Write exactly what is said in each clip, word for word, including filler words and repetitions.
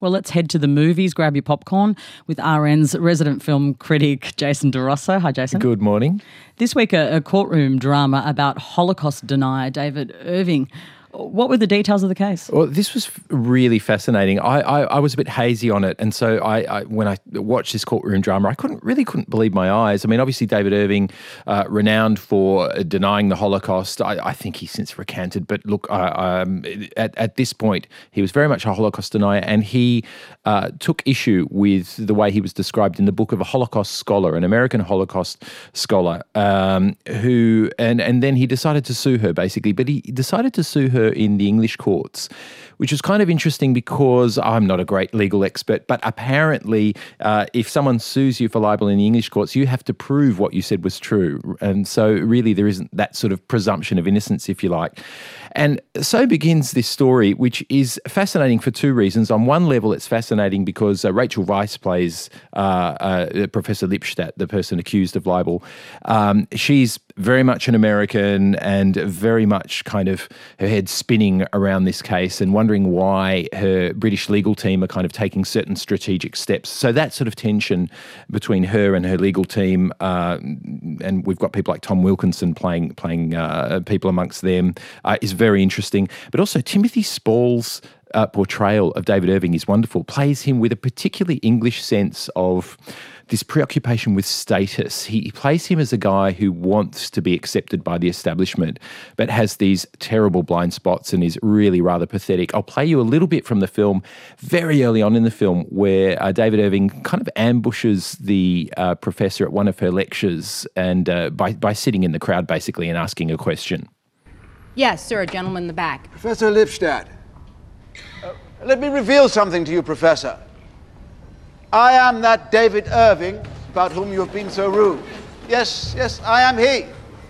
Well, let's head to the movies. Grab your popcorn with R N's resident film critic, Jason DeRosso. Hi, Jason. Good morning. This week, a, a courtroom drama about Holocaust denier David Irving. What were the details of the case? Well, this was really fascinating. I, I, I was a bit hazy on it, and so I, I when I watched this courtroom drama, I couldn't really couldn't believe my eyes. I mean, obviously David Irving, uh, renowned for denying the Holocaust. I, I think he's since recanted, but look, uh, um, at at this point, he was very much a Holocaust denier, and he uh, took issue with the way he was described in the book of a Holocaust scholar, an American Holocaust scholar, um, who and and then he decided to sue her basically, but he decided to sue her in the English courts, which is kind of interesting because I'm not a great legal expert, but apparently uh, if someone sues you for libel in the English courts, you have to prove what you said was true. And so really there isn't that sort of presumption of innocence, if you like. And so begins this story, which is fascinating for two reasons. On one level, it's fascinating because uh, Rachel Weisz plays uh, uh, Professor Lipstadt, the person accused of libel. Um, she's very much an American and very much kind of her head spinning around this case and wondering why her British legal team are kind of taking certain strategic steps. So that sort of tension between her and her legal team, uh, and we've got people like Tom Wilkinson playing playing uh, people amongst them, uh, is very interesting. But also Timothy Spall's uh, portrayal of David Irving is wonderful, plays him with a particularly English sense of this preoccupation with status. He, he plays him as a guy who wants to be accepted by the establishment, but has these terrible blind spots and is really rather pathetic. I'll play you a little bit from the film, very early on in the film, where uh, David Irving kind of ambushes the uh, professor at one of her lectures and uh, by, by sitting in the crowd, basically, and asking a question. Yes, sir, gentleman in the back. Professor Lipstadt, uh, let me reveal something to you, Professor. I am that David Irving about whom you have been so rude. Yes, yes, I am he.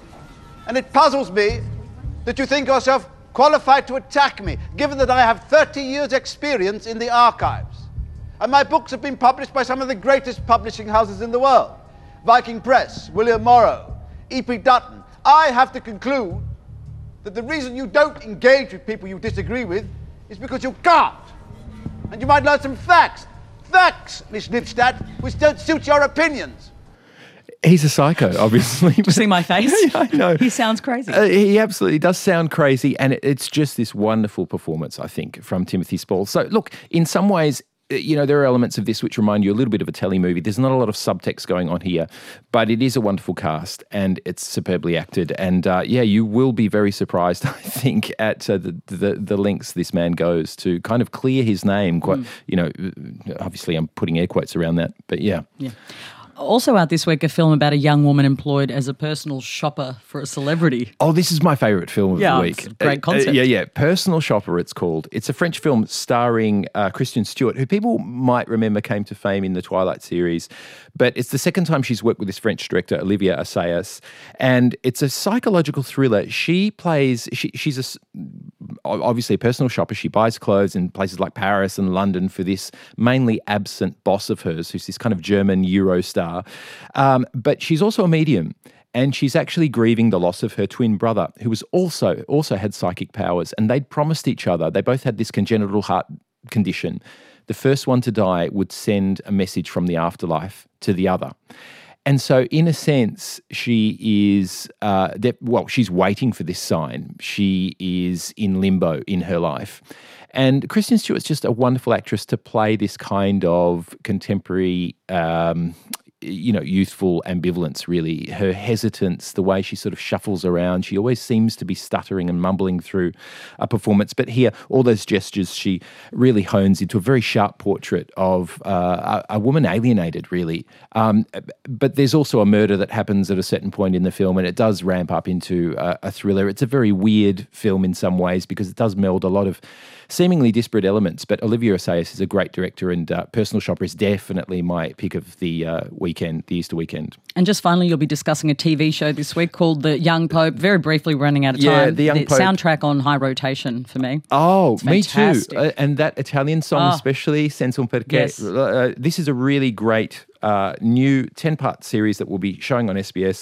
And it puzzles me that you think yourself qualified to attack me, given that I have thirty years' experience in the archives. And my books have been published by some of the greatest publishing houses in the world. Viking Press, William Morrow, E P Dutton. I have to conclude that the reason you don't engage with people you disagree with is because you can't. And you might learn some facts. Facts, Miss Lipstadt, which don't suit your opinions. He's a psycho, obviously. Did you see my face? Yeah, I know. He sounds crazy. Uh, he absolutely does sound crazy, and it, it's just this wonderful performance, I think, from Timothy Spall. So, look, in some ways, you know, there are elements of this which remind you a little bit of a telly movie. There's not a lot of subtext going on here, but it is a wonderful cast and it's superbly acted. And uh, yeah, you will be very surprised, I think, at uh, the, the the lengths this man goes to kind of clear his name. Quite, mm. you know, obviously I'm putting air quotes around that, but yeah. Yeah. Also out this week, a film about a young woman employed as a personal shopper for a celebrity. Oh, this is my favourite film of yeah, the week. It's a great concept. Uh, uh, yeah, yeah. Personal Shopper, it's called. It's a French film starring uh, Kristen Stewart, who people might remember came to fame in the Twilight series. But it's the second time she's worked with this French director, Olivier Assayas. And it's a psychological thriller. She plays, she, she's a, obviously a personal shopper. She buys clothes in places like Paris and London for this mainly absent boss of hers, who's this kind of German Euro star. Um, but she's also a medium, and she's actually grieving the loss of her twin brother, who was also also had psychic powers, and they'd promised each other. They both had this congenital heart condition. The first one to die would send a message from the afterlife to the other. And so, in a sense, she is, uh, well, she's waiting for this sign. She is in limbo in her life. And Kristen Stewart's just a wonderful actress to play this kind of contemporary, um, you know, youthful ambivalence, really. Her hesitance, the way she sort of shuffles around. She always seems to be stuttering and mumbling through a performance. But here, all those gestures, she really hones into a very sharp portrait of uh, a, a woman alienated, really. Um, but there's also a murder that happens at a certain point in the film, and it does ramp up into a, a thriller. It's a very weird film in some ways because it does meld a lot of seemingly disparate elements, but Olivier Assayas is a great director, and uh, Personal Shopper is definitely my pick of the uh, weekend, the Easter weekend. And just finally, you'll be discussing a T V show this week called The Young Pope. Very briefly, running out of yeah, time. The Young the Pope. Soundtrack on high rotation for me. Oh, it's me too. fantastic. Uh, and that Italian song oh. especially, Senza un perché. Yes. Uh, this is a really great uh, new ten-part series that will be showing on S B S.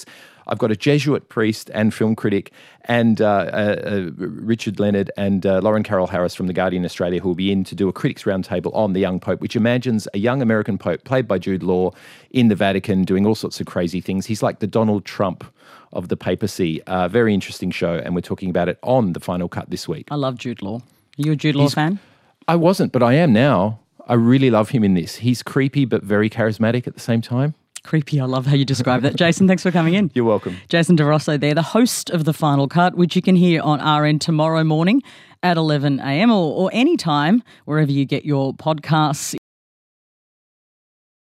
I've got a Jesuit priest and film critic, and uh, uh, uh, Richard Leonard and uh, Lauren Carroll Harris from The Guardian Australia, who will be in to do a critics roundtable on the young Pope, which imagines a young American Pope played by Jude Law in the Vatican doing all sorts of crazy things. He's like the Donald Trump of the papacy. Uh, very interesting show, and we're talking about it on The Final Cut this week. I love Jude Law. Are you a Jude Law He's, fan? I wasn't, but I am now. I really love him in this. He's creepy but very charismatic at the same time. Creepy. I love how you describe that. Jason, thanks for coming in. You're welcome. Jason DeRosso there, the host of The Final Cut, which you can hear on R N tomorrow morning at eleven a m or, or any time, wherever you get your podcasts.